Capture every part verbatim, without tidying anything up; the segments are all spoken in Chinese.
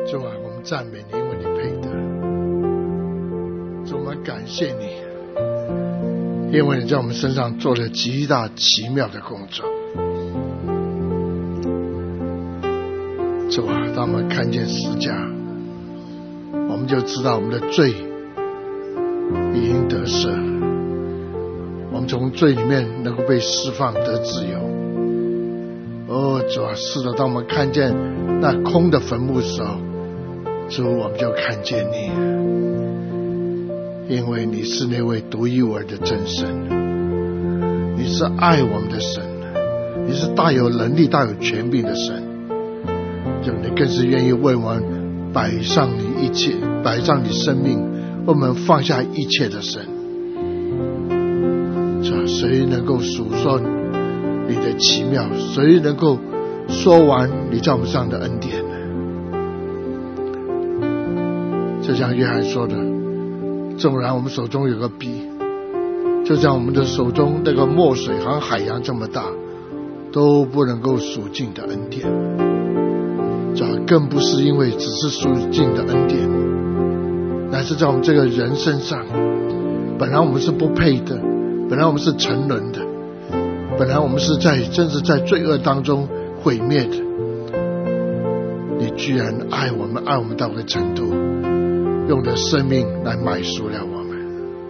主啊，我们赞美你，因为你配得。主，我们感谢你，因为你在我们身上做了极大奇妙的工作。主啊，当我们看见十架，我们就知道我们的罪已经得赦，我们从罪里面能够被释放得自由。哦，主啊，是的，当我们看见那空的坟墓的时候，主，我们就看见你，因为你是那位独一无二的真神，你是爱我们的神，你是大有能力大有权柄的神，就你更是愿意为我们摆上你一切，摆上你生命，为我们放下一切的神。这谁能够数说你的奇妙？谁能够说完你在我们上的恩典呢？就像约翰说的，纵然我们手中有个笔，就像我们的手中那个墨水好像海洋这么大，都不能够数尽的恩典。这更不是因为只是数尽的恩典，乃是在我们这个人身上，本来我们是不配的，本来我们是沉沦的，本来我们是在真是在罪恶当中毁灭的，你居然爱我们，爱我们到个程度，用的生命来买赎了我们。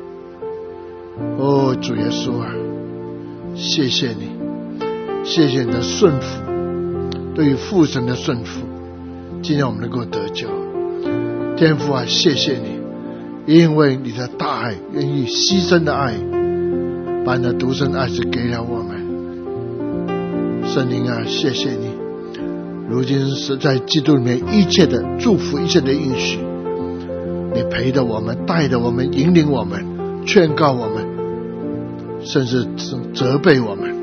哦，主耶稣啊，谢谢你，谢谢你的顺服，对于父神的顺服，今天我们能够得救。天父啊，谢谢你，因为你的大爱，愿意牺牲的爱，把你的独生爱子给了我们。圣灵啊，谢谢你，如今是在基督里面一切的祝福，一切的应许，你陪着我们，带着我们，引领我们，劝告我们，甚至责备我们，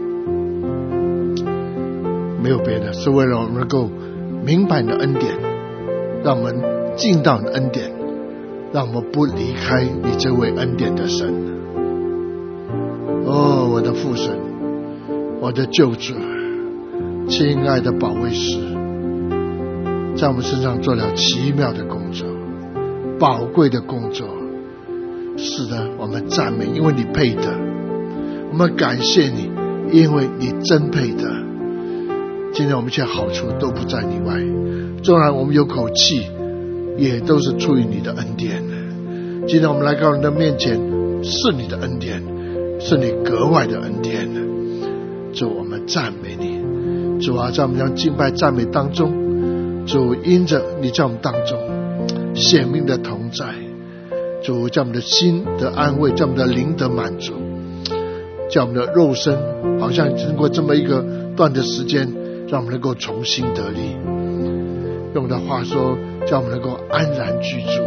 没有别的，是为了我们能够明白你的恩典，让我们进到你的恩典，让我们不离开你这位恩典的神。哦，我的父神，我的救主，亲爱的保惠师，在我们身上做了奇妙的工作，宝贵的工作。是的，我们赞美，因为你配得；我们感谢你，因为你真配得。今天我们一切好处都不在你外，纵然我们有口气，也都是出于你的恩典。今天我们来到你的面前，是你的恩典，是你格外的恩典。主，我们赞美你。主啊，在我们这样敬拜赞美当中，主因着你在我们当中显明的同在，主叫我们的心得安慰，叫我们的灵得满足，叫我们的肉身好像经过这么一个段的时间，让我们能够重新得力。用的话说，叫我们能够安然居住。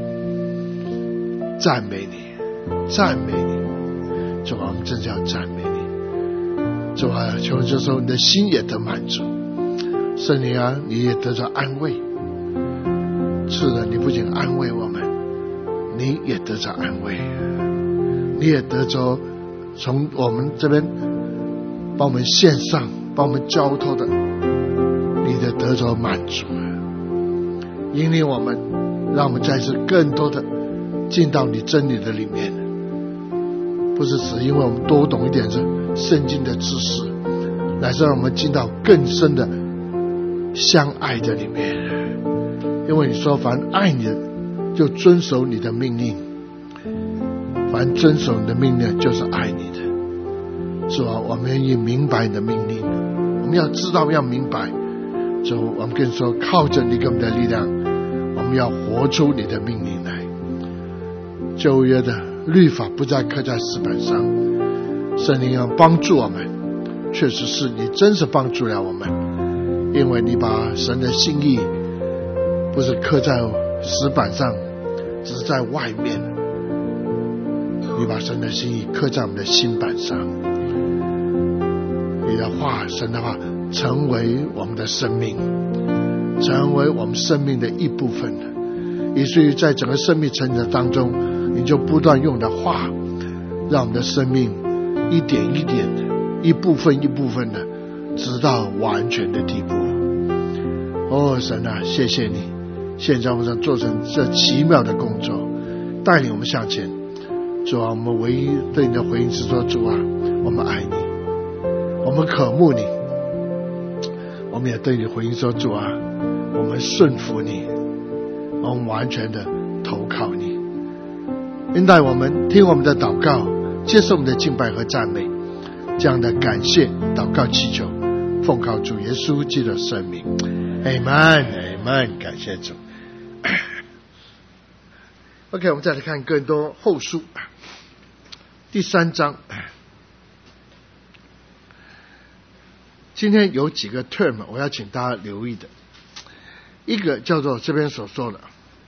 赞美你，赞美你，主啊，我们真是要赞美你。主啊，求这时候你的心也得满足，圣灵啊，你也得着安慰。是的，你不仅安慰我们，你也得着安慰，你也得着从我们这边帮我们献上，帮我们交托的，你的得着满足，引领我们，让我们再次更多的进到你真理的里面，不是只因为我们多懂一点是圣经的知识，乃是让我们进到更深的相爱的里面。因为你说凡爱你的就遵守你的命令，凡遵守你的命令就是爱你的。主啊，我们愿意明白你的命令，我们要知道，要明白。主，我们跟你说，靠着你给我们的力量，我们要活出你的命令来。旧约的律法不再刻在石板上，圣灵要帮助我们，确实是你真是帮助了我们，因为你把神的心意不是刻在石板上，只是在外面，你把神的心意刻在我们的心板上。你的话，神的话成为我们的生命，成为我们生命的一部分，以至于在整个生命成长当中，你就不断用的话让我们的生命一点一点的，一部分一部分的，直到完全的地步。哦，神啊，谢谢你， 现在我们想做成这奇妙的工作，带领我们向前。主啊，我们唯一对你的回应是说，主啊，我们爱你，我们渴慕你。我们也对你回应说，主啊，我们顺服你，我们完全的投靠你。应带我们听我们的祷告，接受我们的敬拜和赞美，这样的感谢祷告祈求，奉靠主耶稣基督的圣名。 Amen Amen， 感谢主。OK， 我们再来看更多后书第三章。今天有几个 term 我要请大家留意的，一个叫做这边所说的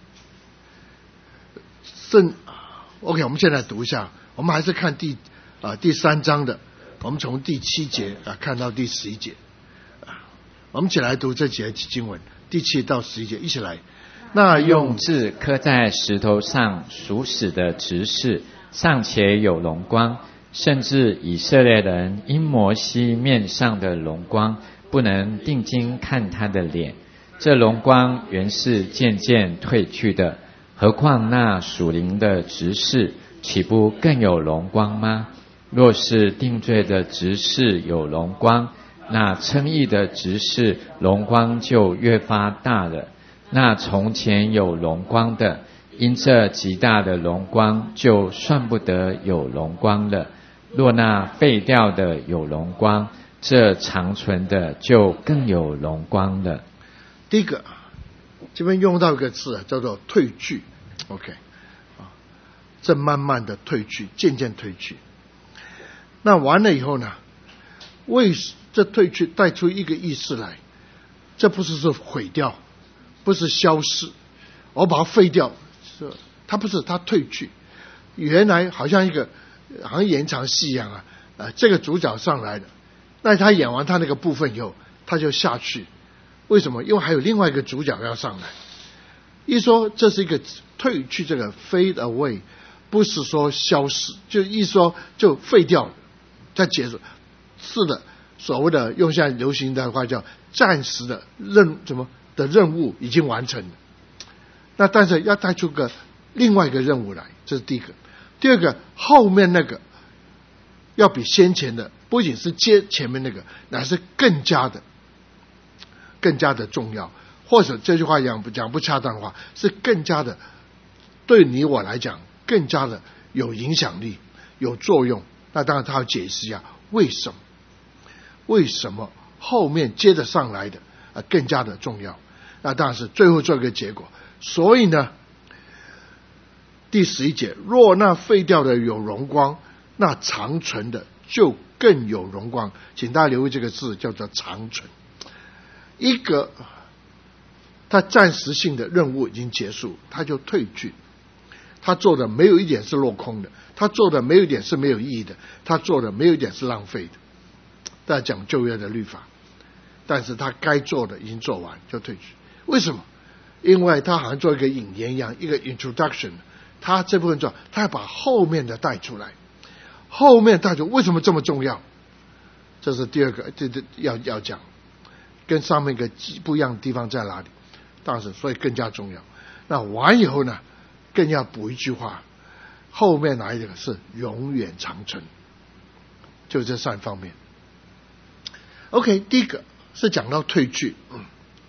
圣 OK， 我们现在读一下，我们还是看第啊、呃、第三章的，我们从第七节啊看到第十一节，我们一起来读这几节经文，第七到十一节，一起来。那用字刻在石头上属死的执事，尚且有荣光，甚至以色列人因摩西面上的荣光，不能定睛看他的脸。这荣光原是渐渐褪去的，何况那属灵的执事，岂不更有荣光吗？若是定罪的执事有荣光，那称义的执事荣光就越发大了。那从前有荣光的，因这极大的荣光，就算不得有荣光了。若那废掉的有荣光，这长存的就更有荣光了。 第一个，这边用到一个字叫做褪去 ，OK， 啊，这慢慢的褪去，渐渐褪去。那完了以后呢，为这褪去带出一个意思来，这不是说毁掉，不是消失，我把它废掉，是它不是，它褪去。原来好像一个好像演场戏一样啊，呃，这个主角上来了，那他演完他那个部分以后，他就下去。为什么？因为还有另外一个主角要上来。一说这是一个褪去，这个 fade away， 不是说消失，就一说就废掉了，再结束。是的，所谓的用现在流行的话叫暂时的任怎么的任务已经完成了。那但是要带出个另外一个任务来，这是第一个。第二个，后面那个要比先前的不仅是接前面那个，乃是更加的更加的重要，或者这句话讲不讲不恰当的话，是更加的对你我来讲更加的有影响力、有作用。那当然他要解释一下为什么，为什么后面接着上来的啊更加的重要。那当然是最后做一个结果。所以呢，第十一节，若那废掉的有荣光，那长存的就更有荣光。请大家留意这个字，叫做长存。一个他暂时性的任务已经结束，他就退去，他做的没有一点是落空的，他做的没有一点是没有意义的，他做的没有一点是浪费的。大家讲旧约的律法，但是他该做的已经做完就退去。为什么？因为他好像做一个引言一样，一个 introduction， 他这部分做，他要把后面的带出来，后面带出为什么这么重要，这是第二个，这这要要讲，跟上面一个不一样的地方在哪里？当然是所以更加重要。那完以后呢，更要补一句话，后面哪一个是永远长存，就这三方面。OK， 第一个是讲到退去，嗯。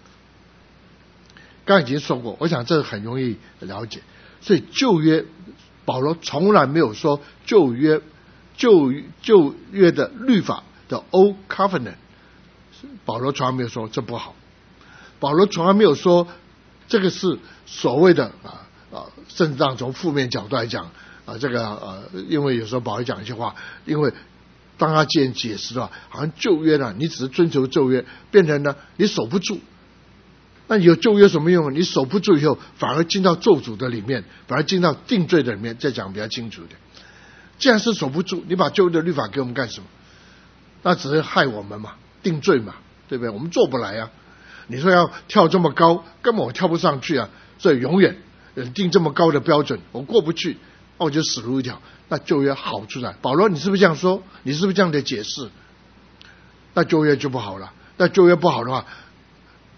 刚才已经说过，我想这很容易了解。所以旧约保罗从来没有说旧约旧旧约的律法的 Old Covenant， 保罗从来没有说这不好。保罗从来没有说这个是所谓的啊啊，甚至当从负面角度来讲啊，这个呃，因为有时候保罗讲一些话，因为当他既然解释的话，好像旧约呢，你只是遵守旧约，变成呢你守不住。那有旧约什么用？你守不住以后，反而进到咒诅的里面，反而进到定罪的里面。再讲比较清楚一点，既然是守不住，你把旧约的律法给我们干什么？那只是害我们嘛，定罪嘛，对不对？我们做不来啊。你说要跳这么高，根本我跳不上去啊。所以永远定这么高的标准，我过不去，那我就死路一条。那旧约好出来，保罗你是不是这样说？你是不是这样的解释？那旧约就不好了。那旧约不好的话，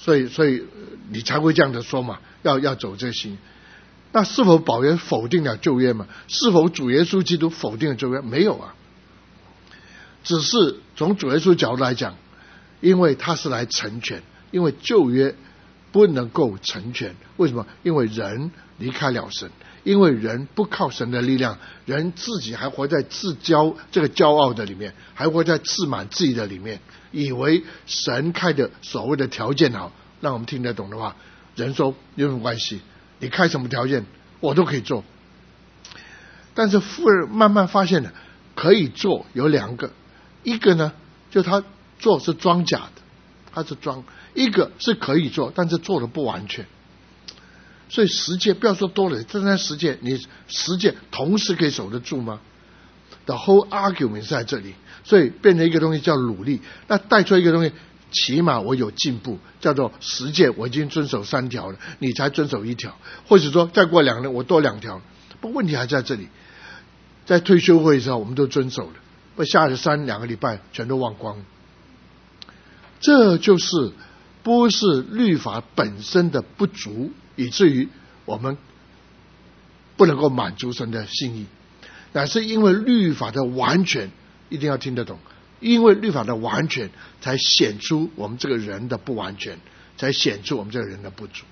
所以所以你才会这样的说嘛，要要走这新约。那是否保约否定了旧约嘛？是否主耶稣基督否定了旧约？没有啊，只是从主耶稣角度来讲，因为他是来成全，因为旧约不能够成全。为什么？因为人离开了神，因为人不靠神的力量，人自己还活在自骄这个骄傲的里面，还活在自满自己的里面，以为神开的所谓的条件好，让我们听得懂的话，人说有什么关系？你开什么条件我都可以做。但是富人慢慢发现了可以做有两个，一个呢就他做是装假的，他是装；一个是可以做，但是做的不完全。所以十诫不要说多了，这三十诫你十诫同时可以守得住吗？ The whole argument 是在这里，所以变成一个东西叫努力，那带出一个东西，起码我有进步，叫做十诫我已经遵守三条了，你才遵守一条，或者说再过两年我多两条，不问题还在这里。在退休会的时候我们都遵守了，不下了三两个礼拜全都忘光了。这就是不是律法本身的不足，以至于我们不能够满足神的心意，乃是因为律法的完全，一定要听得懂，因为律法的完全才显出我们这个人的不完全，才显出我们这个人的不足。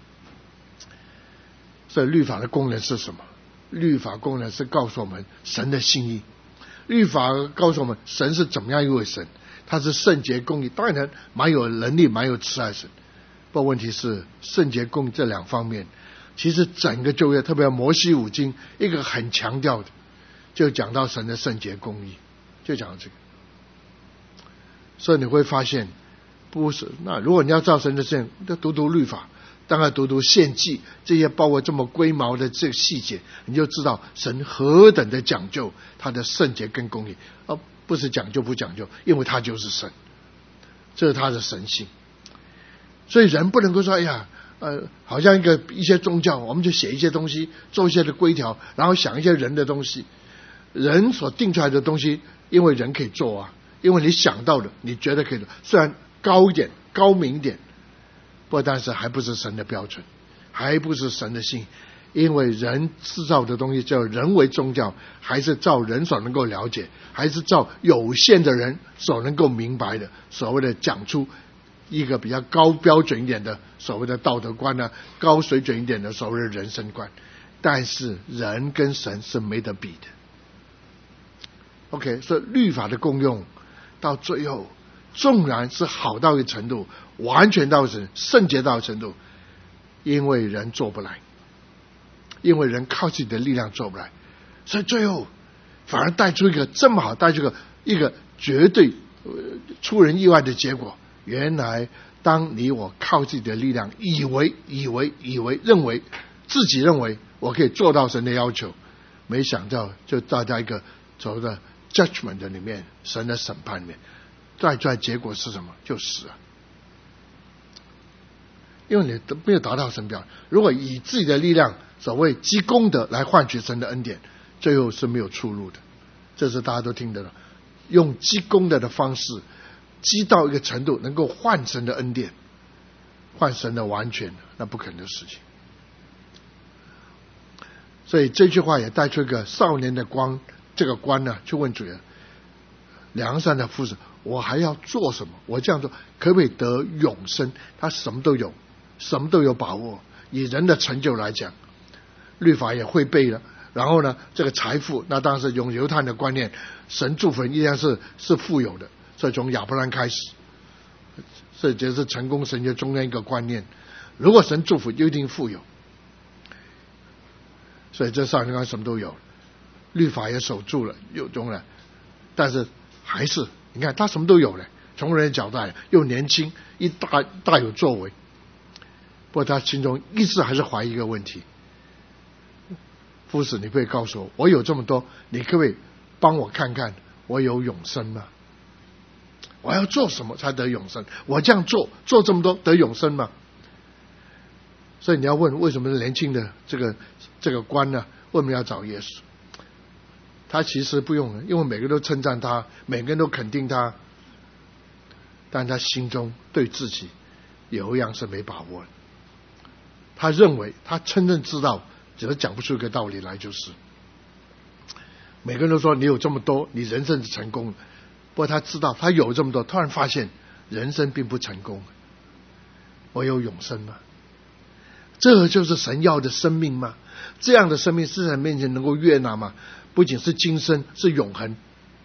所以律法的功能是什么？律法功能是告诉我们神的心意，律法告诉我们神是怎么样一位神，他是圣洁公义，当然蛮有能力蛮有慈爱神。不过问题是圣洁公义这两方面，其实整个旧约特别摩西五经一个很强调的，就讲到神的圣洁公义，就讲到这个。所以你会发现不是，那如果你要照神的圣，就读读律法，当然读读献祭，这些包括这么龟毛的这个细节，你就知道神何等的讲究他的圣洁跟公义，而不是讲究不讲究，因为他就是神，这是他的神性。所以人不能够说哎呀呃，好像一个一些宗教我们就写一些东西，做一些的规条，然后想一些人的东西，人所定出来的东西，因为人可以做啊，因为你想到的你觉得可以做，虽然高一点高明一点，不，但是还不是神的标准，还不是神的性，因为人制造的东西叫人为宗教，还是照人所能够了解，还是照有限的人所能够明白的，所谓的讲出一个比较高标准一点的所谓的道德观呢、啊，高水准一点的所谓的人生观，但是人跟神是没得比的。OK， 所以律法的功用到最后纵然是好到一个程度，完全到神圣洁到一个程度，因为人做不来，因为人靠自己的力量做不来，所以最后反而带出一个这么好，带出一个一个绝对、呃、出人意外的结果。原来当你我靠自己的力量，以为以为以为认为自己认为我可以做到神的要求，没想到就大家一个所谓的 judgment 的里面，神的审判里面带出来结果是什么？就死啊！因为你没有达到神标准。如果以自己的力量，所谓积功德来换取神的恩典，最后是没有出路的。这是大家都听得到，用积功德的方式积到一个程度，能够换神的恩典，换神的完全，那不可能的事情。所以这句话也带出一个少年的光，这个官呢，去问主人：良善的夫子，我还要做什么？我这样做可不可以得永生？他什么都有，什么都有把握。以人的成就来讲，律法也会背了。然后呢，这个财富，那当然是用犹太人的观念，神祝福人一定是是富有的。所以从亚伯兰开始，这就是成功神学中间一个观念。如果神祝福，就一定富有。所以这少年官什么都有，律法也守住了，有中了，但是还是你看他什么都有了。从人的角度来，又年轻，一大大有作为。不过他心中一直还是怀疑一个问题：夫子，你可以告诉我，我有这么多，你可不可以帮我看看，我有永生吗？我要做什么才得永生？我这样做做这么多得永生吗？所以你要问，为什么年轻的这个这个官呢？为什么要找耶稣？他其实不用，因为每个人都称赞他，每个人都肯定他，但他心中对自己有一样是没把握的。他认为他真正知道，只是讲不出一个道理来就是。每个人都说你有这么多，你人生是成功的。不过他知道他有这么多，突然发现人生并不成功。我有永生吗？这就是神要的生命吗？这样的生命是神面前能够悦纳吗？不仅是今生，是永恒。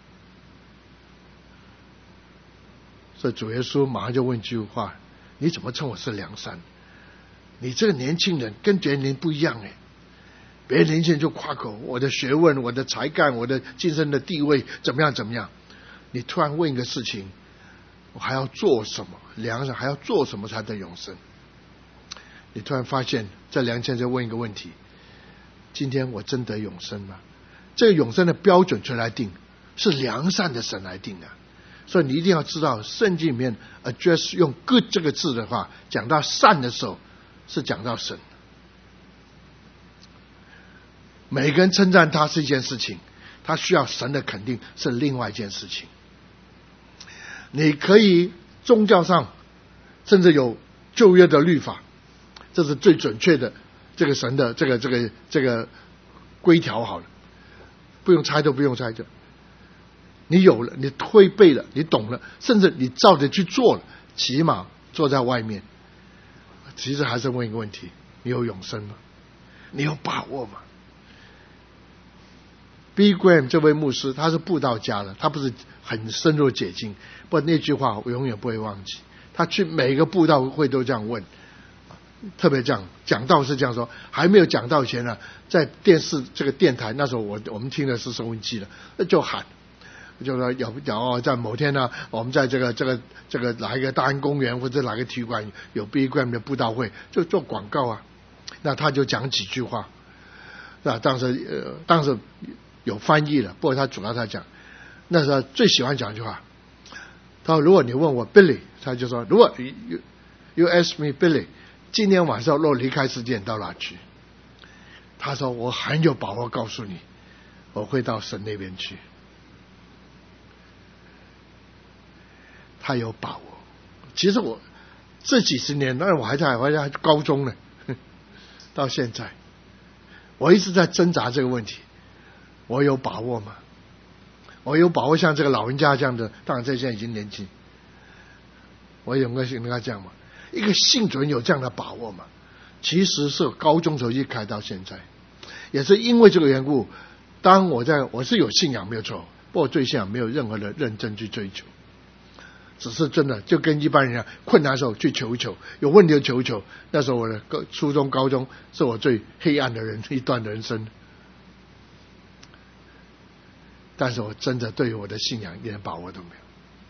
所以主耶稣马上就问一句话：你怎么称我是良善？你这个年轻人跟别人不一样哎。别人年轻人就夸口我的学问、我的才干、我的今生的地位怎么样怎么样。你突然问一个事情，我还要做什么？良善还要做什么才得永生？你突然发现在良善就问一个问题：今天我真得永生吗？这个永生的标准谁来定？是良善的神来定的。所以你一定要知道，圣经里面 address 用 good 这个字的话，讲到善的时候是讲到神。每个人称赞他是一件事情，他需要神的肯定是另外一件事情。你可以宗教上甚至有旧约的律法，这是最准确的这个神的这个这个这个规条好了，不用猜都不用猜的。你有了，你会背了，你懂了，甚至你照着去做了，起码坐在外面，其实还是问一个问题：你有永生吗？你有把握吗？B. Graham 这位牧师他是布道家的，他不是很深入解经，不过那句话我永远不会忘记。他去每个布道会都这样问，特别这样讲道是这样说。还没有讲道前呢，在电视这个电台，那时候我我们听的是收音机的，就喊，就说有有在某天呢，我们在这个这个这个哪一个大安公园或者哪个体育馆有 B. Graham 的布道会，就做广告啊。那他就讲几句话，那当时呃当时。有翻译了，不过他主要他讲，那时候最喜欢讲一句话，他说：如果你问我 Billy， 他就说：如果 you, you ask me Billy， 今天晚上若离开世界到哪去？他说：我很有把握告诉你，我会到神那边去。他有把握。其实我这几十年，那我还在，我还在高中呢，到现在，我一直在挣扎这个问题。我有把握吗？我有把握像这个老人家这样的，当然这现在已经年轻，我有没有跟他讲嘛？一个信主人有这样的把握吗？其实是高中时候一开到现在，也是因为这个缘故，当我在我是有信仰没有错，不过对信仰没有任何的认真去追求，只是真的就跟一般人一样，困难的时候去求一求，有问题就求一求。那时候我的初中高中是我最黑暗的人一段人生。但是我真的对于我的信仰一点把握都没有。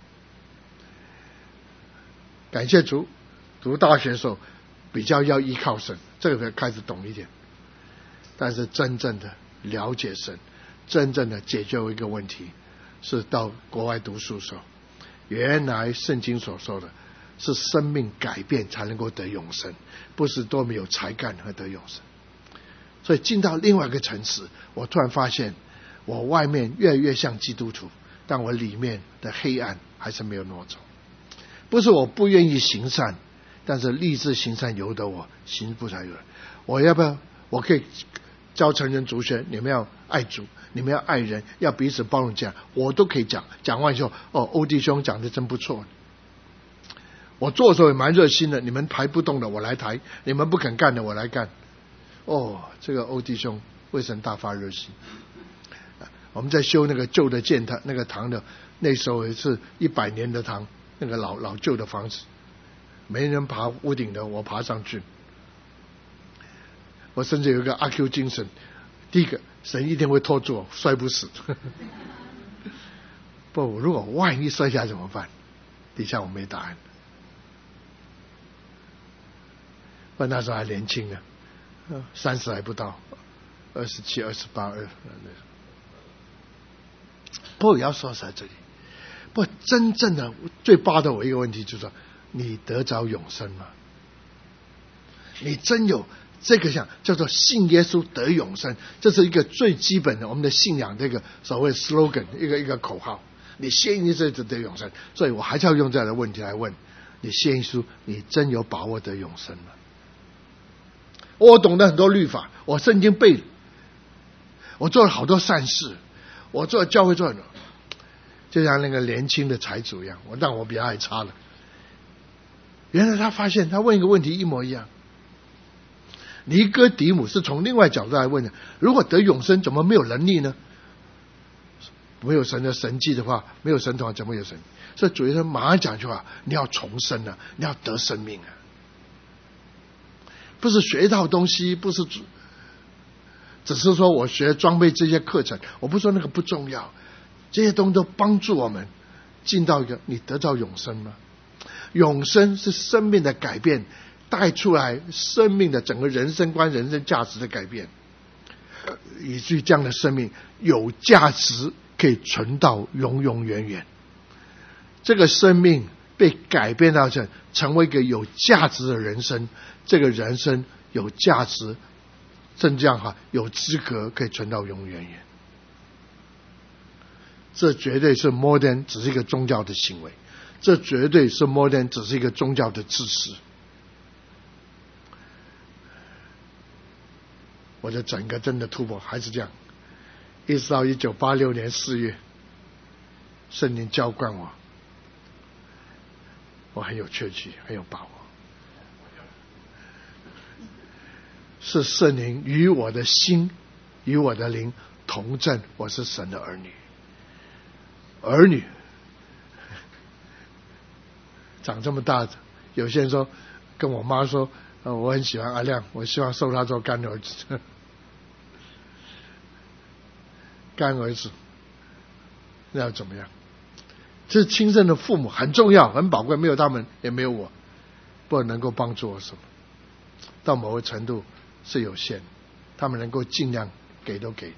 感谢主，读大学的时候比较要依靠神，这个开始懂一点。但是真正的了解神，真正的解决一个问题，是到国外读书的时候，原来圣经所说的是生命改变才能够得永生，不是多么有才干和得永生。所以进到另外一个层次，我突然发现我外面越来越像基督徒，但我里面的黑暗还是没有挪走。不是我不愿意行善，但是立志行善由得我，行不才有人。我要不要？我可以教成人族学，你们要爱主，你们要爱人，要彼此包容，讲我都可以讲。讲完以后，哦，欧弟兄讲的真不错。我做的时候也蛮热心的，你们抬不动的我来抬，你们不肯干的我来干。哦，这个欧弟兄为神大发热心。我们在修那个旧的建堂，那个堂的，那时候也是一百年的堂，那个老老旧的房子，没人爬屋顶的，我爬上去。我甚至有一个阿 Q 精神，第一个神一定会拖住我，摔不死。不，如果万一摔下来怎么办？底下我没答案。我那时候还年轻啊，三十还不到，二十七、二十八、二。不过也要说在这里，不过真正的最巴的我一个问题就是说，你得着永生吗？你真有这个像叫做信耶稣得永生，这是一个最基本的我们的信仰这个所谓 slogan， 一个一个口号。你信耶稣就得永生，所以我还是要用这样的问题来问： 你信耶稣，你真有把握得永生吗？我懂得很多律法，我圣经背了，我做了好多善事，我做教会做了，就像那个年轻的财主一样，我但我比他还差了。原来他发现他问一个问题一模一样。尼哥底母是从另外角度来问的，如果得永生怎么没有能力呢？没有神的神迹的话，没有神的话怎么有神？所以主耶稣马上讲一句话，你要重生啊，你要得生命啊，不是学一套东西，不是只是说我学装备这些课程，我不说那个不重要，这些东西都帮助我们进到一个你得到永生吗？永生是生命的改变，带出来生命的整个人生观、人生价值的改变，以至于这样的生命有价值，可以存到永永远远。这个生命被改变到成成为一个有价值的人生，这个人生有价值，正这样哈，有资格可以存到永永远远。这绝对是 modern 只是一个宗教的行为，这绝对是 modern 只是一个宗教的知识。我的整个真的突破还是这样，一直到一九八六年四月，圣灵浇灌我，我很有确据，很有把握，是圣灵与我的心与我的灵同证，我是神的儿女。儿女长这么大，有些人说跟我妈说、呃、我很喜欢阿亮，我希望收他做干儿子。干儿子那要怎么样？这亲生的父母很重要，很宝贵，没有他们也没有我，不能够帮助我什么，到某个程度是有限，他们能够尽量给都给，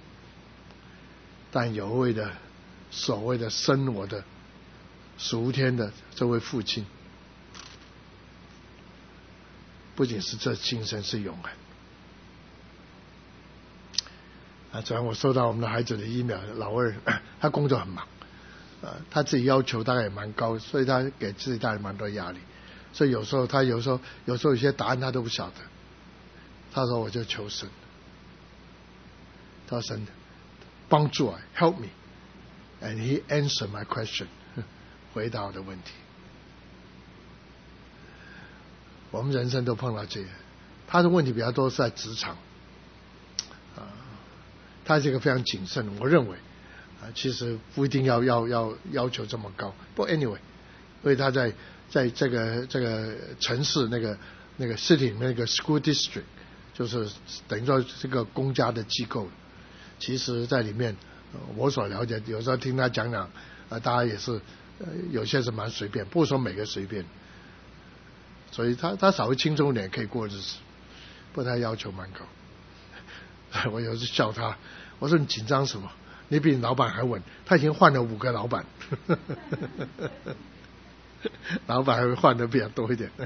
但有位的所谓的生我的属天的这位父亲，不仅是这今生是永恒啊！昨天我收到我们的孩子的 email， 老二他工作很忙啊，他自己要求大概也蛮高，所以他给自己带来蛮多压力，所以有时候他有时候有时候有些答案他都不晓得。他说我就求神，他说神帮助我 help me and he answered my question， 回答我的问题。我们人生都碰到这个，他的问题比较多是在职场啊，他是一个非常谨慎的，我认为啊，其实不一定要要要要求这么高，不 anyway， 因为他在在这个这个城市那个那个 city 里面那个 school district， 就是等于说这个公家的机构，其实在里面、呃、我所了解，有时候听他讲讲啊，大家也是、呃、有些是蛮随便，不是说每个随便，所以他他稍微轻松一点可以过日子，不过他要求蛮高。我有时笑他，我说你紧张什么？你比你老板还稳，他已经换了五个老板，老板还会换的比较多一点。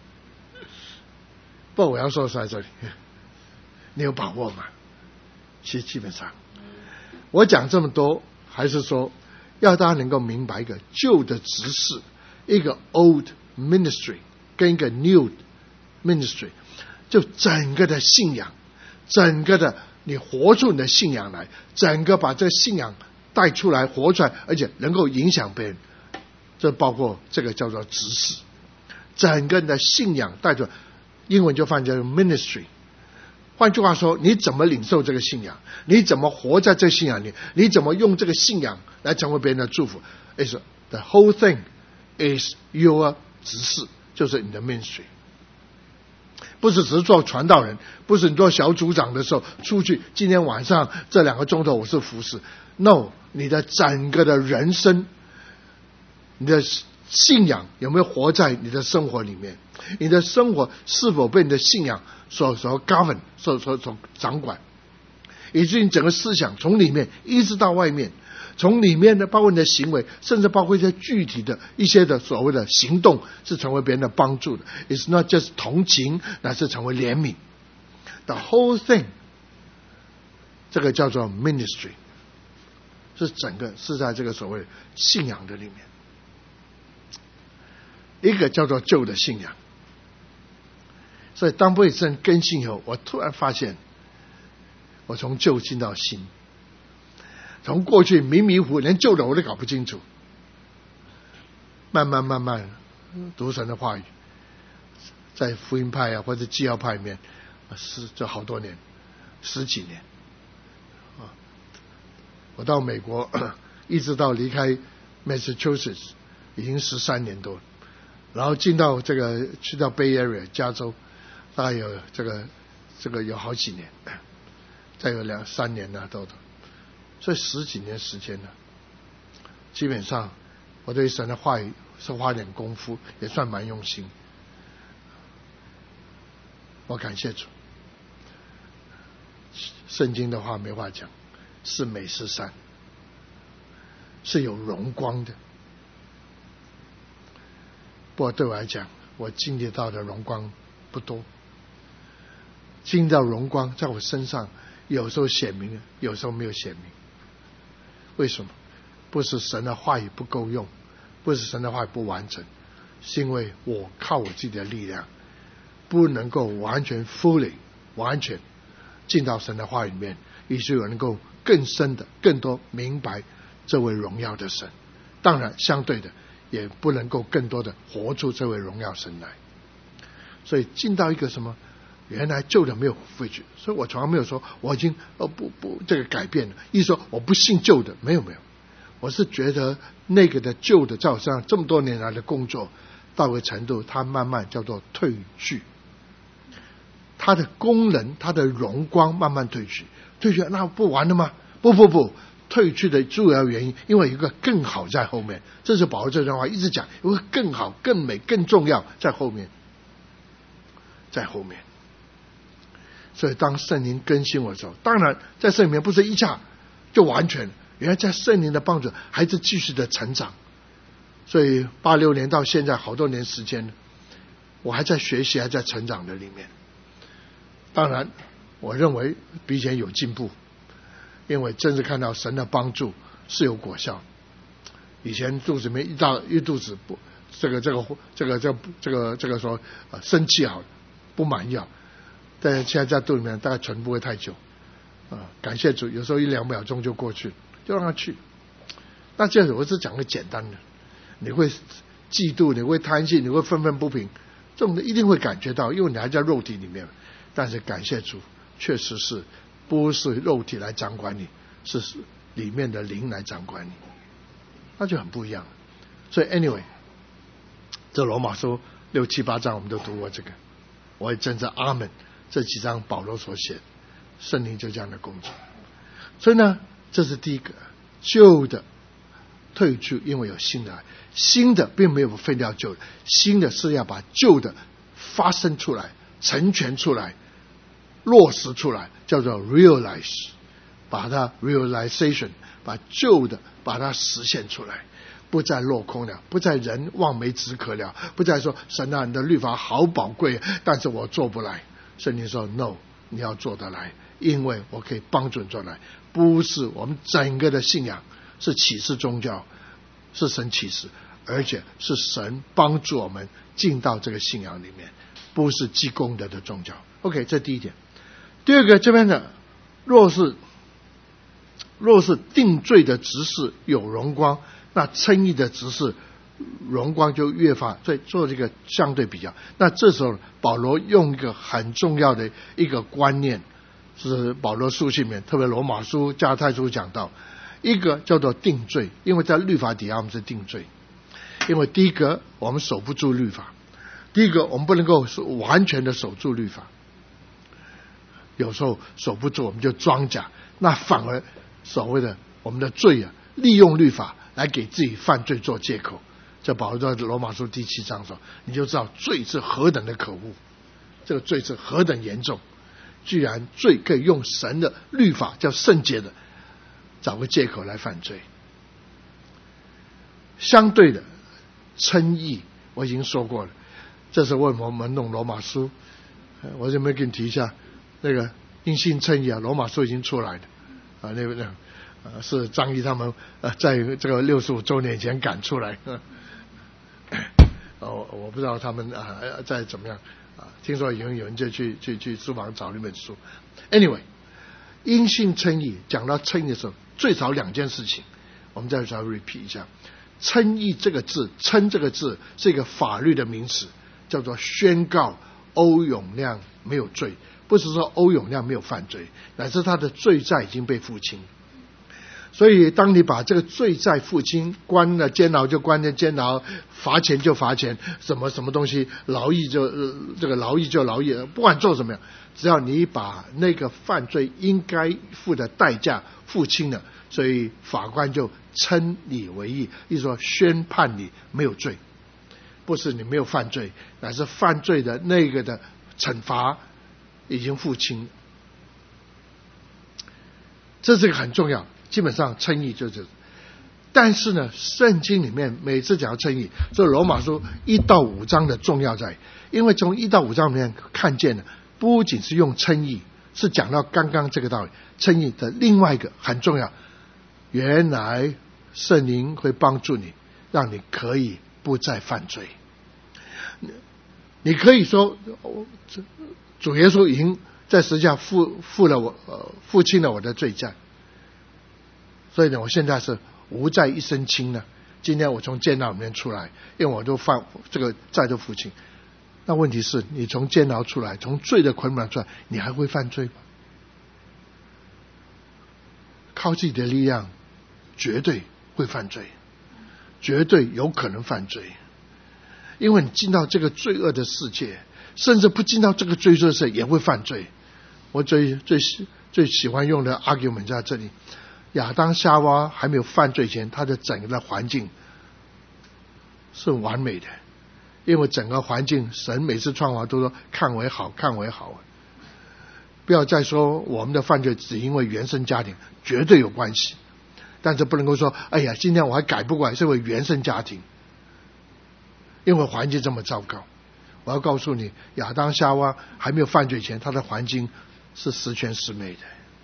不过我要说在这里，你有把握吗？其实基本上，我讲这么多，还是说要大家能够明白一个旧的执事，一个 old ministry 跟一个 new ministry， 就整个的信仰，整个的你活出你的信仰来，整个把这个信仰带出来活出来，而且能够影响别人，这包括这个叫做执事，整个的信仰带出来，英文就翻译叫 ministry。换句话说，你怎么领受这个信仰，你怎么活在这个信仰里，你怎么用这个信仰来成为别人的祝福， is the whole thing is your 执事，就是你的 ministry。不是只是做传道人，不是你做小组长的时候出去，今天晚上这两个钟头我是服侍。No， 你的整个的人生，你的信仰有没有活在你的生活里面？你的生活是否被你的信仰所所 govern 所所所掌管？以至于你整个思想从里面一直到外面，从里面呢，包括你的行为，甚至包括一些具体的一些的所谓的行动，是成为别人的帮助的。It's not just 同情，乃是成为怜悯。The whole thing， 这个叫做 ministry， 是整个是在这个所谓信仰的里面。 一个叫做旧的信仰。所以当被神更新以后，我突然发现，我从旧进到新，从过去迷迷糊糊连旧的我都搞不清楚，慢慢慢慢读神的话语，在福音派啊或者基要派里面，是这好多年，十几年啊。我到美国一直到离开 Massachusetts 已经十三年多了，然后进到这个去到 Bay Area 加州，大概有这个这个有好几年，再有两三年呢都都，所以十几年时间呢，基本上我对神的话语是花点功夫，也算蛮用心。我感谢主，圣经的话没话讲，是美是善，是有荣光的。不过对我来讲，我经历到的荣光不多。经历到荣光在我身上，有时候显明，有时候没有显明。为什么？不是神的话语不够用，不是神的话语不完整，是因为我靠我自己的力量，不能够完全 fully 完全进到神的话语里面，以至于能够更深的、更多明白这位荣耀的神。当然，相对的，也不能够更多的活出这位荣耀神来。所以进到一个什么？原来旧的没有废去，所以我从来没有说我已经呃不不这个改变了，意思说我不信旧的，没有没有，我是觉得那个的旧的在我身上这么多年来的工作到个程度，它慢慢叫做褪去，它的功能、它的荣光慢慢褪去，褪去那不完了吗？不不不，褪去的主要原因，因为有一个更好在后面，这是保罗这段话一直讲，有个更好、更美、更重要在后面，在后面。所以当圣灵更新我的时候，当然在圣灵里面不是一下就完全，原来在圣灵的帮助还是继续的成长。所以八六年到现在好多年时间，我还在学习，还在成长的里面。当然我认为比以前有进步，因为真是看到神的帮助是有果效。以前肚子里面一大一肚子不这个这个这个这个这个这个说呃生气好了，不满意啊，但是现在在肚里面大概存不会太久啊。感谢主，有时候一两秒钟就过去，就让他去。那这样子我只讲个简单的，你会嫉妒，你会贪心，你会愤愤不平，这种的一定会感觉到，因为你还在肉体里面。但是感谢主，确实是不是肉体来掌管你，是里面的灵来掌管你，那就很不一样了。所以 anyway， 这罗马书六七八章我们都读过这个，我也真是阿门。这几章保罗所写，圣灵就这样的工作。所以呢，这是第一个，旧的退去，因为有新的来，新的并没有废掉旧的，新的是要把旧的发生出来，成全出来，落实出来，叫做 realize， 把它 realization， 把旧的把它实现出来，不再落空了，不再人望梅止渴了，不再说神啊，你的律法好宝贵，但是我做不来。圣经说 no， 你要做得来，因为我可以帮助你做来。不是我们整个的信仰是启示宗教，是神启示，而且是神帮助我们进到这个信仰里面，不是积功德的宗教。 OK， 这第一点。第二个，这边的若是若是定罪的执事有荣光，那称义的执事荣光就越发，所以做这个相对比较。那这时候保罗用一个很重要的一个观念，是保罗书信里面，特别罗马书、加拉太书讲到，一个叫做定罪，因为在律法底下我们是定罪，因为第一个我们守不住律法，第一个我们不能够完全的守住律法，有时候守不住我们就装假，那反而所谓的我们的罪啊，利用律法来给自己犯罪做借口。这保罗在罗马书第七章说，你就知道罪是何等的可恶，这个罪是何等严重。居然罪可以用神的律法叫圣洁的找个借口来犯罪。相对的称义我已经说过了，这是为什么我们弄罗马书，我就没给你提一下那个因信称义啊，罗马书已经出来了啊，那个呃是张毅他们呃在这个六十五周年前赶出来。哦， 我不知道他们啊在怎么样啊，听说有人有人就去去去书房找那本书。Anyway， 因信称义，讲到称义的时候，最少两件事情，我们再再 repeat 一下。称义这个字，称这个字是一个法律的名词，叫做宣告欧永亮没有罪，不是说欧永亮没有犯罪，乃是他的罪债已经被付清。所以当你把这个罪债付清，关了监牢就关了监牢，罚钱就罚钱，什么什么东西劳役就、呃、这个劳役就劳役，不管做什么样，只要你把那个犯罪应该付的代价付清了，所以法官就称你为义，意思说宣判你没有罪，不是你没有犯罪，乃是犯罪的那个的惩罚已经付清。这是个很重要，基本上称义就是。但是呢，圣经里面每次讲到称义，所以罗马书一到五章的重要在，因为从一到五章里面看见了，不仅是用称义，是讲到刚刚这个道理，称义的另外一个很重要，原来圣灵会帮助你，让你可以不再犯罪。你可以说，主耶稣已经在十字架付付了我呃付清了我的罪债，所以呢，我现在是无债一身轻呢。今天我从监牢里面出来，因为我都犯这个债都付清。那问题是你从监牢出来，从罪的捆绑出来，你还会犯罪吗？靠自己的力量，绝对会犯罪，绝对有可能犯罪。因为你进到这个罪恶的世界，甚至不进到这个罪恶的世界也会犯罪。我最最最喜欢用的 argument 在这里，亚当夏娃还没有犯罪前，他的整个的环境是完美的，因为整个环境神每次创造都说看为好，看为好。不要再说我们的犯罪只因为原生家庭，绝对有关系，但是不能够说哎呀今天我还改不过来是因为原生家庭，因为环境这么糟糕。我要告诉你，亚当夏娃还没有犯罪前，他的环境是十全十美的。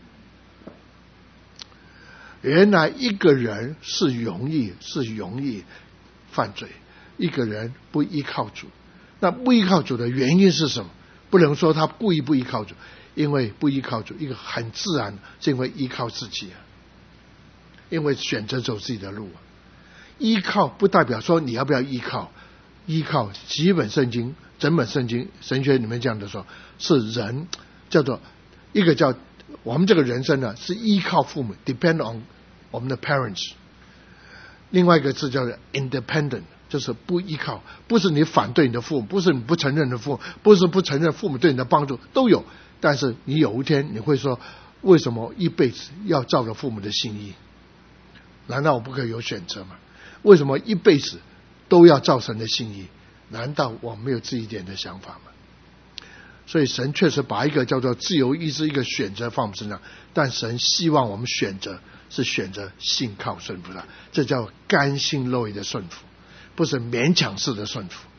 原来一个人是容易是容易犯罪，一个人不依靠主。那不依靠主的原因是什么？不能说他故意不依靠主，因为不依靠主一个很自然，是因为依靠自己啊，因为选择走自己的路啊。依靠不代表说你要不要依靠，依靠基本圣经整本圣经神学里面这样的说，是人叫做一个叫我们这个人生呢是依靠父母 depend on 我们的 parents， 另外一个字叫做 independent， 就是不依靠，不是你反对你的父母，不是你不承认的父母，不是不承认父母对你的帮助，都有，但是你有一天你会说，为什么一辈子要照着父母的心意？难道我不可以有选择吗？为什么一辈子都要照神的心意？难道我没有自己一点的想法吗？所以神确实把一个叫做自由意志一个选择放我们身上，但神希望我们选择是选择信靠顺服的，这叫甘心乐意的顺服，不是勉强式的顺服。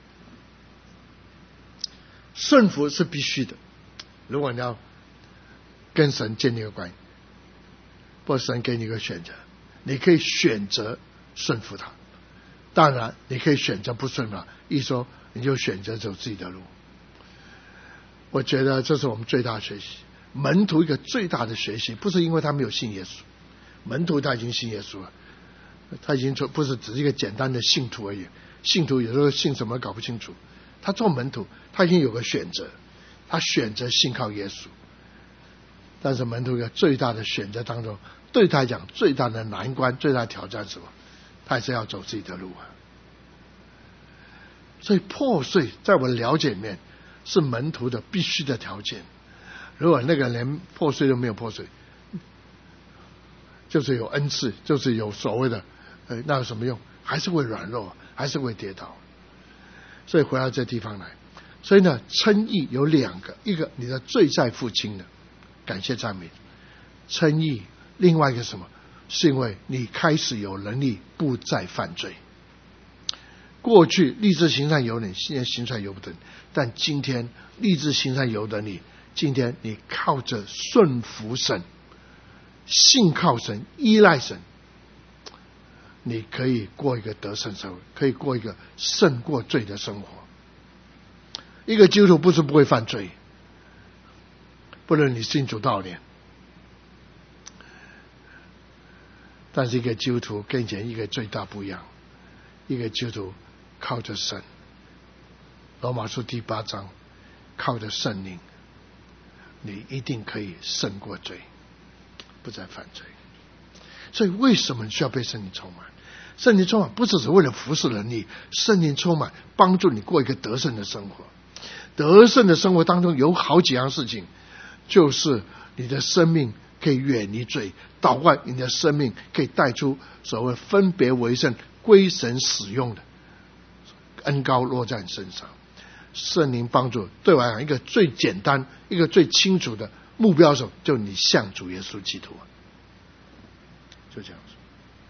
顺服是必须的，如果你要跟神建立一个关系，不是神给你一个选择，你可以选择顺服他，当然你可以选择不顺服他，一说你就选择走自己的路。我觉得这是我们最大的学习，门徒一个最大的学习，不是因为他没有信耶稣，门徒他已经信耶稣了，他已经不是只是一个简单的信徒而已，信徒有时候信什么搞不清楚，他做门徒他已经有个选择，他选择信靠耶稣。但是门徒一个最大的选择当中，对他讲最大的难关最大的挑战是什么？他还是要走自己的路啊。所以破碎在我的了解里面是门徒的必须的条件，如果那个人连破碎都没有破碎，就是有恩赐，就是有所谓的呃，那有什么用？还是会软弱，还是会跌倒。所以回到这地方来，所以呢称义有两个，一个你的罪在付清了，感谢赞美称义，另外一个什么？是因为你开始有能力不再犯罪。过去立志行善由你，现在行善由不得你，但今天立志行善由得你，今天你靠着顺服神，信靠神，依赖神，你可以过一个得胜生活，可以过一个胜过罪的生活。 一个基督徒不是不会犯罪，不论你信主多少年，但是一个基督徒跟以前一个最大不一样，一个基督徒靠着神，罗马书第八章，靠着圣灵，你一定可以胜过罪，不再犯罪。所以为什么需要被圣灵充满？圣灵充满不只是为了服侍人力，圣灵充满帮助你过一个得胜的生活。得胜的生活当中有好几样事情，就是你的生命可以远离罪，祷告你的生命可以带出所谓分别为圣归神使用的恩膏落在你身上。圣灵帮助对我来讲，一个最简单一个最清楚的目标是，就你向主耶稣基督，就这样子。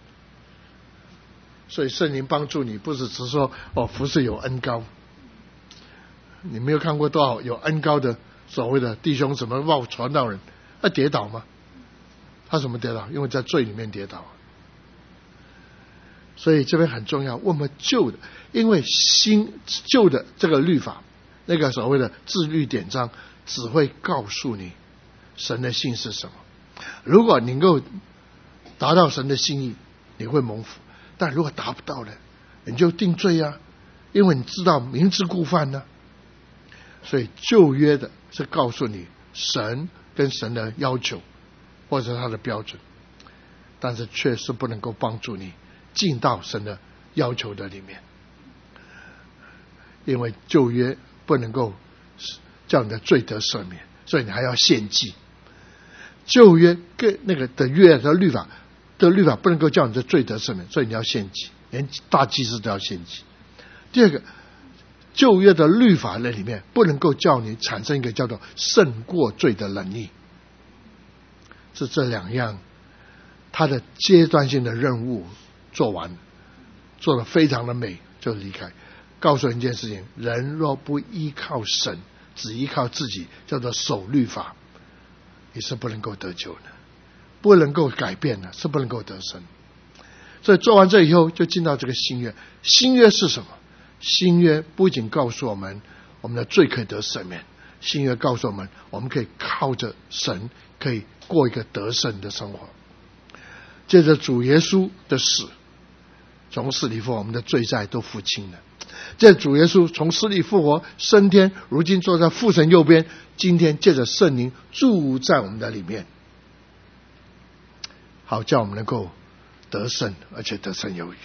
所以圣灵帮助你不是只说哦服侍有恩膏，你没有看过多少有恩膏的所谓的弟兄什么冒传道人他跌倒吗？他怎么跌倒？因为在罪里面跌倒。所以这边很重要，我们旧的，因为新旧的这个律法，那个所谓的自律典章，只会告诉你神的心是什么。如果你能够达到神的心意，你会蒙福；但如果达不到了，你就定罪啊，因为你知道明知故犯呢、啊。所以旧约的是告诉你神跟神的要求或者他的标准，但是确实不能够帮助你进到神的要求的里面，因为旧约不能够叫你的罪得赦免，所以你还要献祭。旧约跟那个的约的律法的律法不能够叫你的罪得赦免，所以你要献祭，连大祭司都要献祭。第二个，旧约的律法的里面不能够叫你产生一个叫做胜过罪的能力，是这两样他的阶段性的任务做完，做得非常的美，就离开，告诉人一件事情：人若不依靠神，只依靠自己，叫做守律法，你是不能够得救的，不能够改变的，是不能够得胜。所以做完这以后，就进到这个新约。新约是什么？新约不仅告诉我们我们的罪可以得赦免，新约告诉我们我们可以靠着神可以过一个得胜的生活。借着主耶稣的死，从死里复活，我们的罪债都付清了。借着主耶稣从死里复活升天，如今坐在父神右边，今天借着圣灵住在我们的里面，好叫我们能够得胜，而且得胜有余。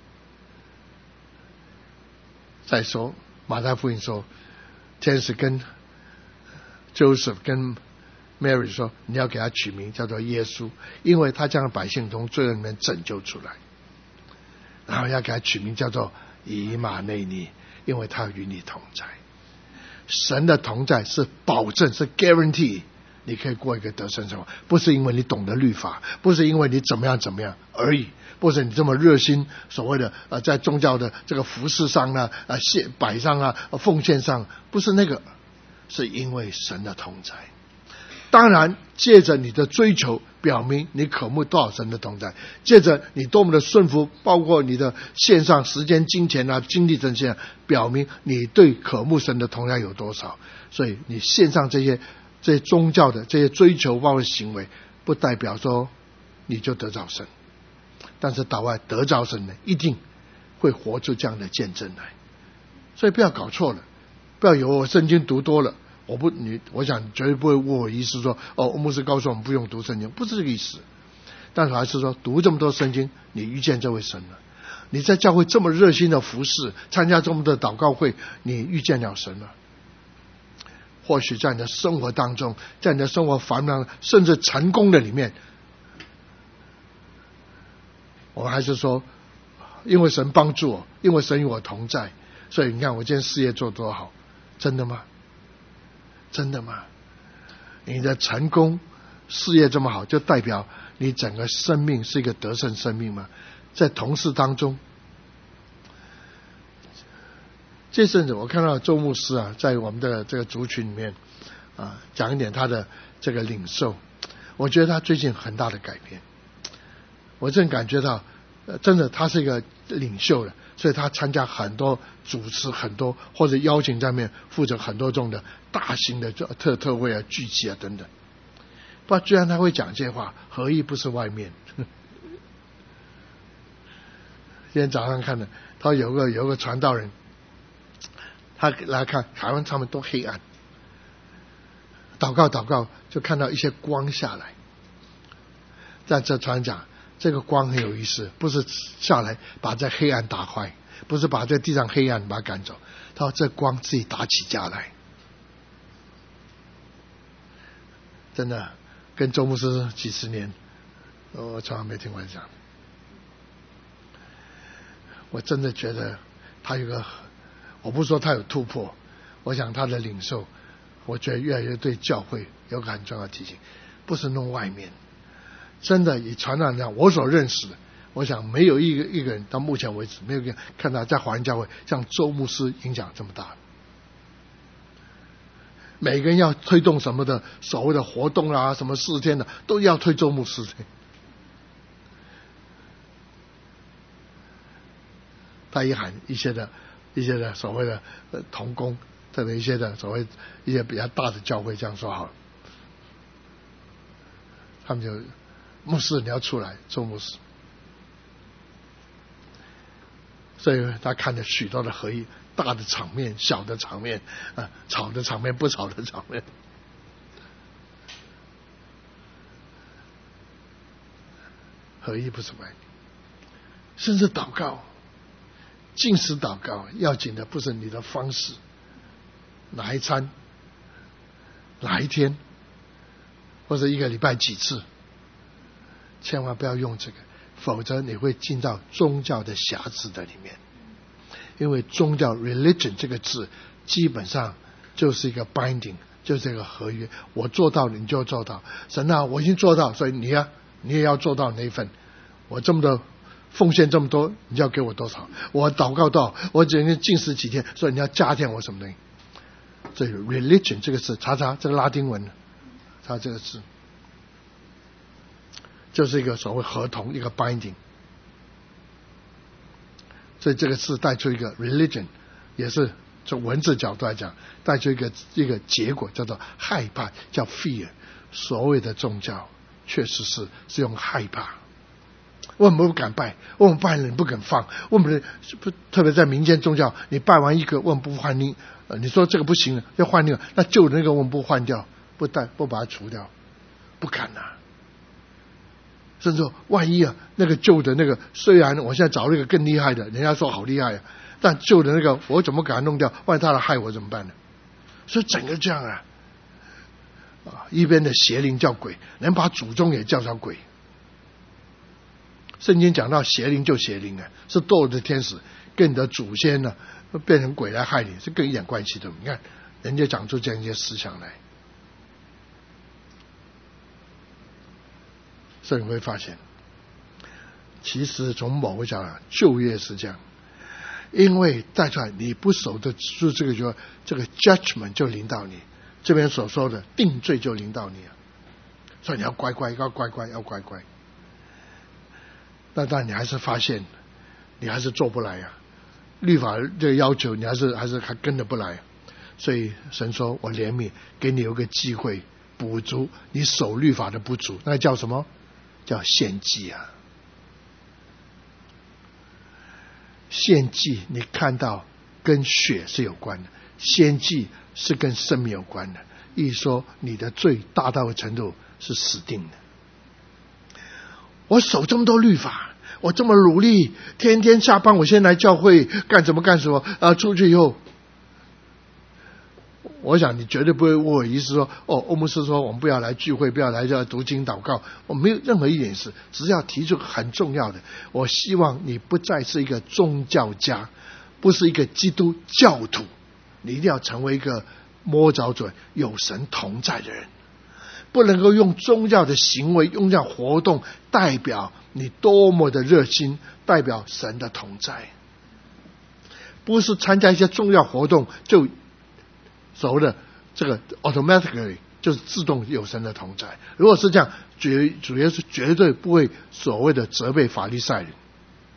再说马太福音说，天使跟 Joseph 跟 Mary 说，你要给他取名叫做耶稣，因为他将百姓从罪恶里面拯救出来。然后要给他取名叫做以马内利，因为他与你同在。神的同在是保证，是 guarantee 你可以过一个得胜生活，不是因为你懂得律法，不是因为你怎么样怎么样而已，不是你这么热心所谓的呃在宗教的这个服事上啊、呃献摆上啊、奉献上，不是那个，是因为神的同在。当然借着你的追求，表明你渴慕多少神的同在，借着你多么的顺服，包括你的献上时间、金钱啊、精力这些，表明你对渴慕神的同在有多少。所以你献上这些这些宗教的这些追求包括行为，不代表说你就得着神，但是岛外得着神的一定会活出这样的见证来。所以不要搞错了，不要以为我圣经读多了，我不你我想绝对不会问我意思说，哦，牧师告诉我们不用读圣经，不是这个意思。但是还是说，读这么多圣经，你遇见这位神了，你在教会这么热心的服侍，参加这么多祷告会，你遇见了神了。或许在你的生活当中，在你的生活繁忙甚至成功的里面，我们还是说，因为神帮助我，因为神与我同在，所以你看我今天事业做多好。真的吗？真的吗？你的成功事业这么好，就代表你整个生命是一个得胜生命吗？在同事当中，这阵子我看到周牧师啊，在我们的这个族群里面啊，讲一点他的这个领受，我觉得他最近很大的改变。我正感觉到呃，真的他是一个领袖的，所以他参加很多主持很多或者邀请在面负责很多种的大型的特特会啊聚集啊等等。不过居然他会讲这些话，何意不是外面？今天早上看的，他有个有个传道人，他来看台湾他们都黑暗，祷告祷告就看到一些光下来。在这传讲，这个光很有意思，不是下来把这黑暗打坏，不是把这地上黑暗把它赶走，他说这光自己打起架来。真的跟周牧师几十年，我从来没听过讲。我真的觉得他有个，我不是说他有突破，我想他的领受，我觉得越来越对教会有个很重要的提醒，不是弄外面。真的以传道人我所认识的，我想没有一个一个人到目前为止没有一个人看到在华人教会像周牧师影响这么大。每个人要推动什么的所谓的活动啊，什么四天的都要推周牧师。他一喊一些的一些的所谓的同工，特别一些的所谓一些比较大的教会这样说好了，他们就牧师你要出来做牧师。所以他看了许多的合一，大的场面小的场面啊，吵的场面不吵的场面，合一不是外面，甚至祷告禁食祷告要紧的不是你的方式，哪一餐哪一天或者一个礼拜几次，千万不要用这个，否则你会进到宗教的匣子的里面。因为宗教 religion 这个字基本上就是一个 binding， 就是一个合约，我做到你就做到，神啊我已经做到，所以你啊你也要做到那一份，我这么多奉献这么多，你要给我多少？我祷告到我只能禁食几天，所以你要加添我什么东西？所以 religion 这个字查查这个拉丁文，查这个字就是一个所谓合同，一个 binding。所以这个字带出一个 religion， 也是从文字角度来讲带出一个一个结果，叫做害怕，叫 fear。所谓的宗教确实是是用害怕。我们不敢拜，我们拜了你不肯放，我们特别在民间宗教，你拜完一个我们不换另，呃，你说这个不行了，要换另个，那旧的那个我们不换掉，不带不把它除掉，不敢啊。甚至说万一啊，那个旧的那个虽然我现在找了一个更厉害的，人家说好厉害啊，但旧的那个我怎么给他弄掉？万一他来害我怎么办呢？所以整个这样啊，啊，一边的邪灵叫鬼，能把祖宗也叫成鬼。圣经讲到邪灵就邪灵啊，是斗的天使跟你的祖先呢、啊、变成鬼来害你，是跟一点关系都没有。你看人家讲出这样一些思想来。所以你会发现，其实从某个角度讲，旧约是这样，因为带出来你不守得住这个，就这个 judgment 就临到你，这边所说的定罪就临到你了，所以你要乖乖，要乖乖，要乖乖。那但你还是发现，你还是做不来呀、啊，律法这个要求你还是还是还跟得不来，所以神说我怜悯，给你有个机会补足你守律法的不足，那叫什么？叫献祭啊！献祭你看到跟血是有关的，献祭是跟生命有关的。一说你的罪大到的程度是死定的。我守这么多律法，我这么努力，天天下班我先来教会干什么干什么啊？出去以后，我想你绝对不会问我意思说，哦，欧牧师说我们不要来聚会，不要来这读经祷告，我没有任何一点事，只是要提出很重要的，我希望你不再是一个宗教家，不是一个基督教徒，你一定要成为一个摸着准有神同在的人，不能够用宗教的行为，用这样活动代表你多么的热心，代表神的同在，不是参加一些宗教活动就所谓的这个 automatically 就是自动有神的同在。如果是这样，绝主耶稣绝对不会所谓的责备法利赛人，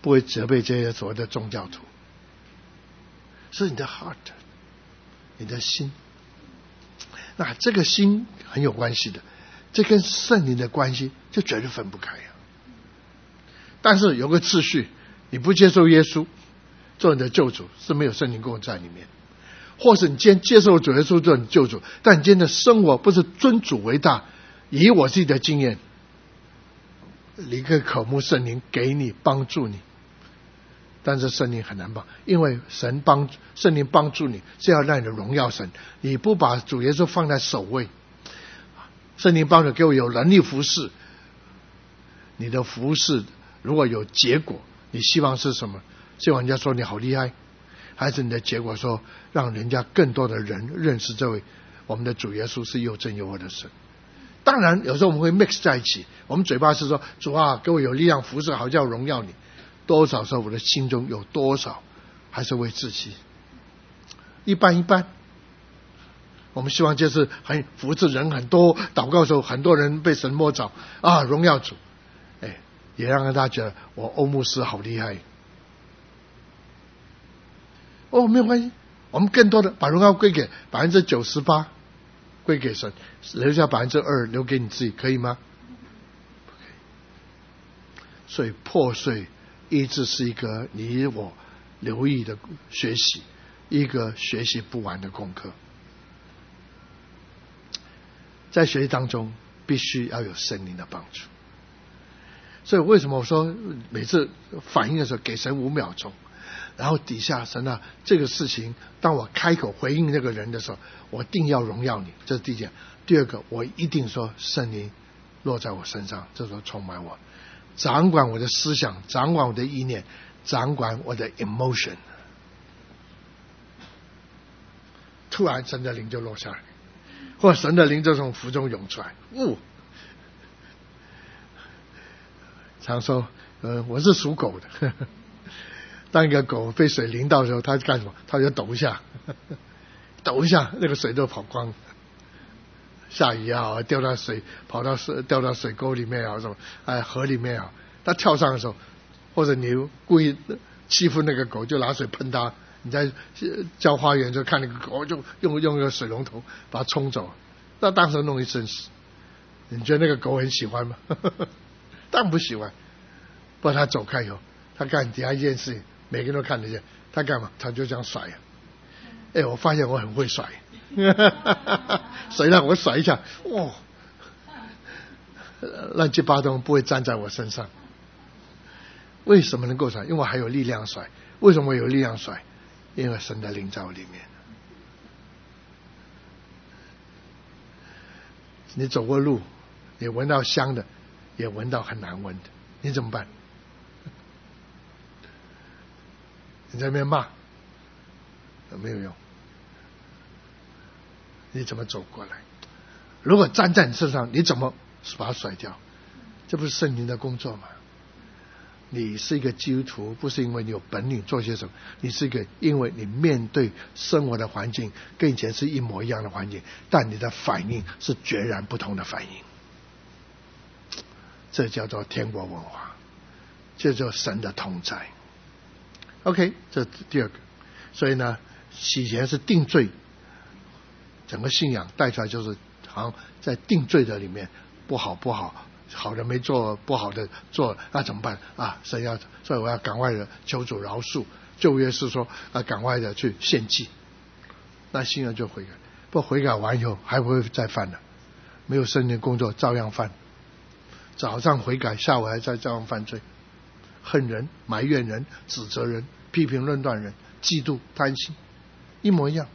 不会责备这些所谓的宗教徒，是你的 heart， 你的心。那这个心很有关系的，这跟圣灵的关系就绝对分不开呀。但是有个秩序，你不接受耶稣做你的救主，是没有圣灵共在里面。或是你今天接受主耶稣做你救主，但你今天的生活不是尊主为大，以我自己的经验，离开渴慕圣灵给你帮助你，但是圣灵很难帮，因为神帮圣灵帮助你是要让你的荣耀神，你不把主耶稣放在首位，圣灵帮助给我有能力服侍，你的服侍如果有结果，你希望是什么？希望人家说你好厉害，还是你的结果说让人家更多的人认识这位我们的主耶稣是又真又活的神？当然有时候我们会 mix 在一起，我们嘴巴是说主啊给我有力量服侍，好叫荣耀你，多少时候我的心中有多少还是为自己，一般一般。我们希望就是很服侍人很多，祷告的时候很多人被神摸着啊，荣耀主，哎，也让大家觉得我欧牧师好厉害。哦，没有关系，我们更多的把荣耀归给百分之九十八归给神，留下百分之二留给你自己，可以吗？所以破碎医治是一个你我留意的学习，一个学习不完的功课。在学习当中必须要有圣灵的帮助，所以为什么我说每次反应的时候给神五秒钟，然后底下神啊，这个事情当我开口回应那个人的时候，我一定要荣耀你，这是第一点。第二个，我一定说圣灵落在我身上，这时候充满我，掌管我的思想，掌管我的意念，掌管我的 emotion。 突然神的灵就落下来，或者神的灵就从腹中涌出来。呜，常说呃，我是属狗的，呵呵，当一个狗被水淋到的时候，它干什么？它就抖一下，呵呵，抖一下，那个水都跑光。下雨啊，掉到水，跑到水，掉到水沟里面啊，什么哎河里面啊，它跳上的时候，或者你故意欺负那个狗，就拿水喷它。你在浇花园就看那个狗，就用用一个水龙头把它冲走，那当时弄一身屎。你觉得那个狗很喜欢吗？当然不喜欢。不过它走开以后，它干底下一件事情，每个人都看得见。它干嘛？它就这样甩。哎，我发现我很会甩。谁让我甩一下，哇，乱七八糟不会站在我身上。为什么能够甩？因为我还有力量甩。为什么我有力量甩？因为神的灵在我里面。你走过路，你闻到香的，也闻到很难闻的，你怎么办？你在那边骂没有用，你怎么走过来？如果站在你身上，你怎么把它甩掉？这不是圣灵的工作吗？你是一个基督徒，不是因为你有本领做些什么，你是一个因为你面对生活的环境跟以前是一模一样的环境，但你的反应是决然不同的反应。这叫做天国文化，这叫神的同在。 OK， 这第二个。所以呢，以前是定罪，整个信仰带出来就是好像在定罪的里面，不好不好，好的没做，不好的做，那怎么办啊？神要，所以我要赶快的求主饶恕。旧约是说啊，赶快的去献祭，那新人就悔改。不悔改完以后还不会再犯了，没有圣灵工作照样犯。早上悔改，下午还在照样犯罪，恨人、埋怨人、指责人、批评论断人、嫉妒、贪心，一模一样。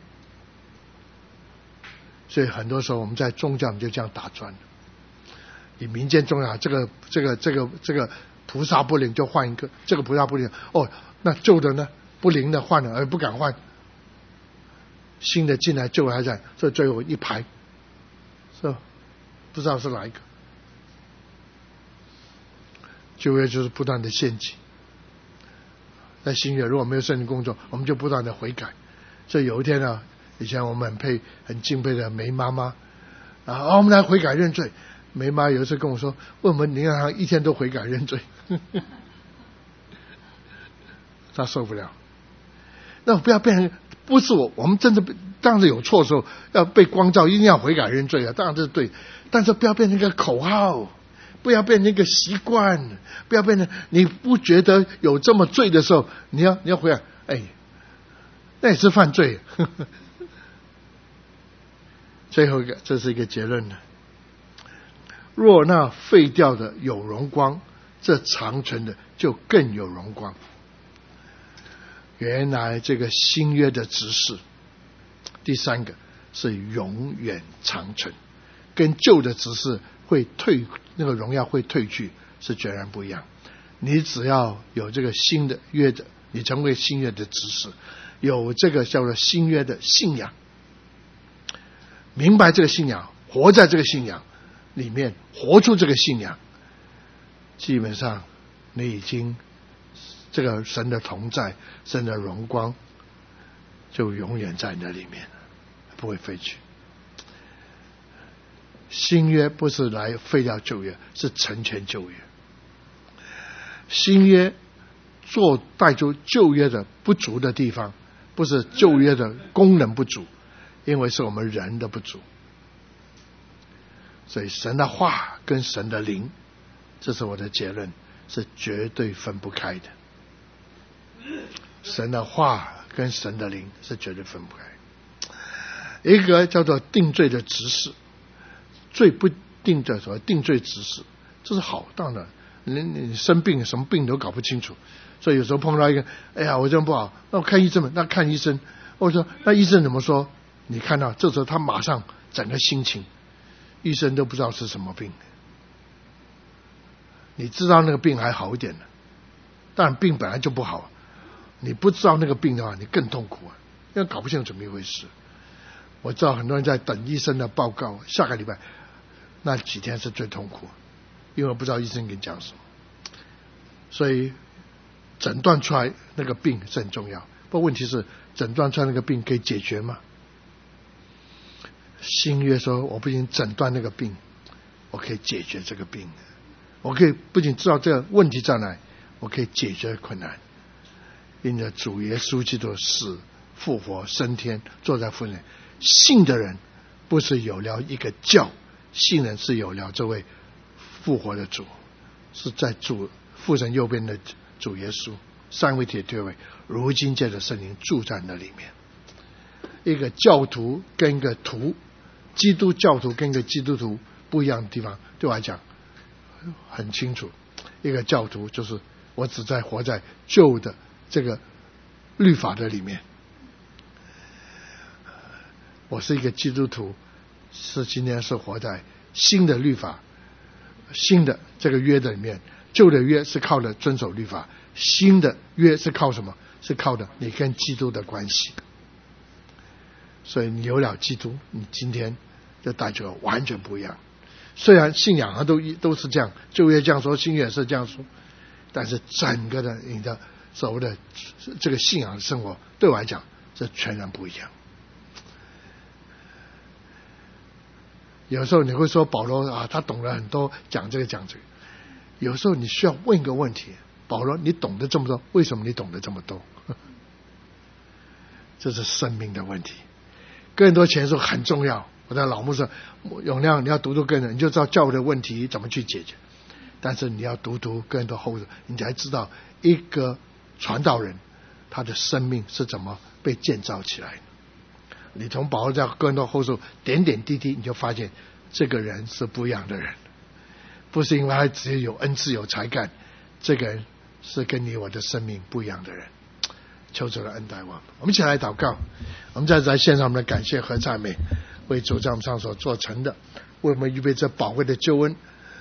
所以很多时候我们在宗教就这样打转。你民间宗教，这个这个这个这个菩萨不灵就换一个，这个菩萨不灵，哦，那旧的呢不灵的换了，而不敢换，新的进来，旧的还在，所以最后一排，是吧？不知道是哪一个。旧约就是不断的献祭，在新约如果没有圣灵工作，我们就不断的悔改。所以有一天呢，以前我们很佩很敬佩的梅妈妈啊，哦，我们来悔改认罪。梅妈有一次跟我说，为什么你让她一天都悔改认罪？ 他受不了。那不要变成不是我，我们真的当然有错的时候要被光照，一定要悔改认罪啊，当然这是对。但是不要变成一个口号，不要变成一个习惯，不要变成你不觉得有这么罪的时候，你要你要悔改，哎，那也是犯罪。最后一个，这是一个结论呢。若那废掉的有荣光，这长存的就更有荣光。原来这个新约的执事，第三个是永远长存，跟旧的执事会退，那个荣耀会退去，是截然不一样。你只要有这个新的约的，你成为新约的执事，有这个叫做新约的信仰，明白这个信仰，活在这个信仰里面，活出这个信仰，基本上你已经这个神的同在，神的荣光就永远在那里面，不会废去。新约不是来废掉旧约，是成全旧约。新约做带出旧约的不足的地方，不是旧约的功能不足，因为是我们人的不足。所以神的话跟神的灵，这是我的结论，是绝对分不开的。神的话跟神的灵是绝对分不开。一个叫做定罪的执事，罪不定的所谓定罪执事，这是好，当然你你生病什么病都搞不清楚，所以有时候碰到一个，哎呀我这样不好，那我看医生嘛，那看医生，我说那医生怎么说？你看到这时候他马上整个心情，医生都不知道是什么病，你知道那个病还好一点呢，当然病本来就不好，你不知道那个病的话，你更痛苦啊，因为搞不清楚怎么一回事。我知道很多人在等医生的报告，下个礼拜那几天是最痛苦，因为我不知道医生跟你讲什么，所以诊断出来那个病是很重要。不过问题是，诊断出来那个病可以解决吗？新约说，我不仅诊断那个病，我可以解决这个病，我可以不仅知道这个问题在哪，我可以解决困难。因着主耶稣基督死、复活、升天，坐在父神，信的人不是有了一个教，信人是有了这位复活的主，是在主父神右边的主耶稣，三位铁对位，如今借着圣灵住在那里面。一个教徒跟一个徒，基督教徒跟一个基督徒不一样的地方，对我来讲很清楚。一个教徒就是我只在活在旧的这个律法的里面，我是一个基督徒，是今天是活在新的律法、新的这个约的里面。旧的约是靠着遵守律法，新的约是靠什么？是靠着你跟基督的关系。所以你有了基督，你今天就带着完全不一样。虽然信仰啊都都是这样，旧约这样说，新约也是这样说，但是整个的你的所谓的这个信仰的生活，对我来讲是全然不一样。有时候你会说保罗啊，他懂了很多，讲这个讲这个。有时候你需要问一个问题：保罗，你懂得这么多，为什么你懂得这么多？这是生命的问题。哥林多前书很重要，我在老牧说，永亮你要读读哥林多，你就知道教会的问题怎么去解决。但是你要读读哥林多后书，你才知道一个传道人他的生命是怎么被建造起来的。你从保罗在哥林多后书点点滴滴，你就发现这个人是不一样的人，不是因为他只有恩赐有才干，这个人是跟你我的生命不一样的人。求主的恩待我们，我们一起来祷告。我们在在线上，我们的感谢和赞美，为主在我们上所做成的，为我们预备这宝贵的救恩。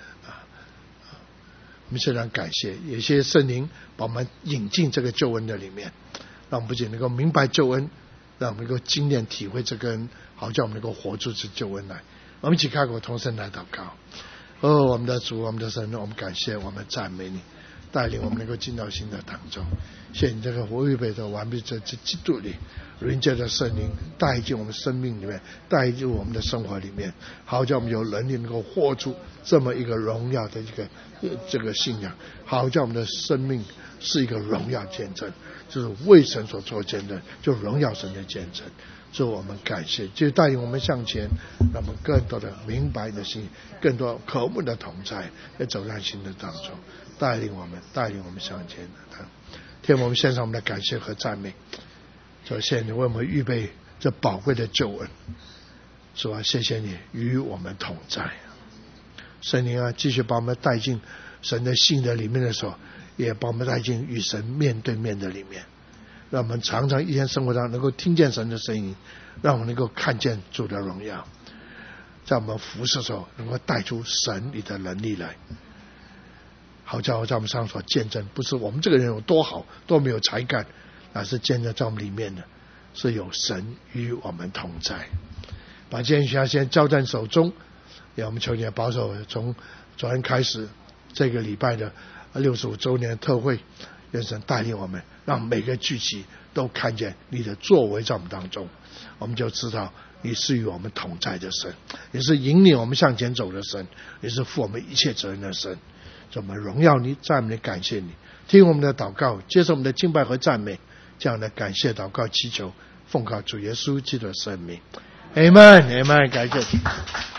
我们虽然感谢，有些圣灵把我们引进这个救恩的里面，让我们不仅能够明白救恩，让我们能够经验体会这个恩，好叫我们能够活出这救恩来。我们一起开口同声来祷告。哦，我们的主，我们的神，我们感谢，我们赞美你。 带领我们能够进到新的当中。谢谢你这个预备的完备在这基督里，人家的圣灵带进我们生命里面，带进我们的生活里面，好叫我们有能力能够活出这么一个荣耀的一个、呃、这个信仰，好叫我们的生命是一个荣耀见证，就是为神所做见证，就荣耀神的见证。所以我们感谢，就带领我们向前，让我们更多的明白你的心，更多渴慕的同在，要走在新的当中，带领我们，带领我们向前的。天父，我们献上我们的感谢和赞美。主，谢谢你为我们预备这宝贵的救恩。主啊，谢谢你与我们同在。圣灵啊，继续把我们带进神的信的里面的时候，也把我们带进与神面对面的里面。让我们常常一天生活上能够听见神的声音，让我们能够看见主的荣耀，在我们服侍的时候能够带出神你的能力来，好叫在我们上所见证，不是我们这个人有多好多没有才干，而是见证在我们里面的是有神与我们同在。把今天学校先交在手中，也我们求你保守从昨天开始这个礼拜的六十五周年的特会，愿神带领我们，让每个聚集都看见你的作为在我们当中，我们就知道你是与我们同在的神，你是引领我们向前走的神，你是负我们一切责任的神。我们荣耀你，赞美你，感谢你，听我们的祷告，接受我们的敬拜和赞美，这样的感谢祷告祈求，奉靠主耶稣基督的圣名， Amen Amen， 感谢主。